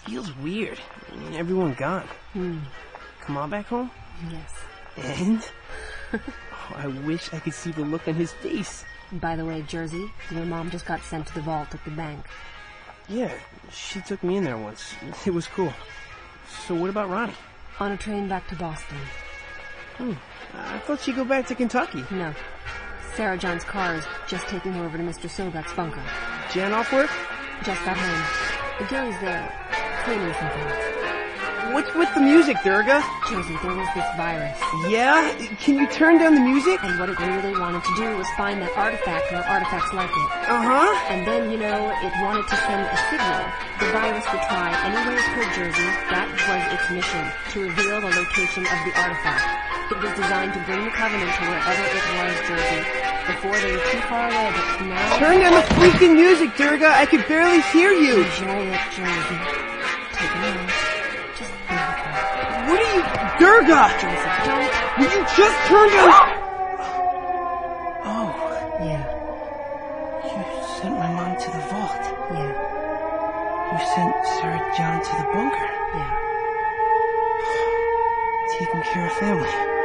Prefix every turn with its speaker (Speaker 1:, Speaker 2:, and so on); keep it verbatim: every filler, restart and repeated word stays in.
Speaker 1: feels weird. Everyone gone.
Speaker 2: Hmm.
Speaker 1: Come on back home?
Speaker 2: Yes.
Speaker 1: And? Oh, I wish I could see the look on his face.
Speaker 2: By the way, Jersey, your mom just got sent to the vault at the bank.
Speaker 1: Yeah, she took me in there once. It was cool. So what about Ronnie?
Speaker 2: On a train back to Boston.
Speaker 1: Hmm. I thought she'd go back to Kentucky.
Speaker 2: No. Sarah John's car is just taking her over to Mister Sobek's bunker.
Speaker 1: Jan off work?
Speaker 2: Just got home. Gary's there, cleaning some things.
Speaker 1: What's with the music, Durga?
Speaker 2: Jersey, there was this virus.
Speaker 1: Yeah? Can you turn down the music?
Speaker 2: And what it really wanted to do was find that artifact or artifacts like it.
Speaker 1: Uh-huh.
Speaker 2: And then, you know, it wanted to send a signal. The virus would try any way it could, Jersey. That was its mission, to reveal the location of the artifact. It was designed to bring the Covenant to wherever it was, Jersey. Before they were too far away, but now...
Speaker 1: Turn down the freaking music, Durga! I could barely hear you!
Speaker 2: Enjoy it, Jersey. Take it out. Just think about it.
Speaker 1: What are you... Durga!
Speaker 2: Jersey, don't...
Speaker 1: Will you just turn down... Oh.
Speaker 2: Yeah.
Speaker 1: You sent my mom to the vault.
Speaker 2: Yeah.
Speaker 1: You sent Sarah John to the bunker.
Speaker 2: Yeah.
Speaker 1: Taking care of family.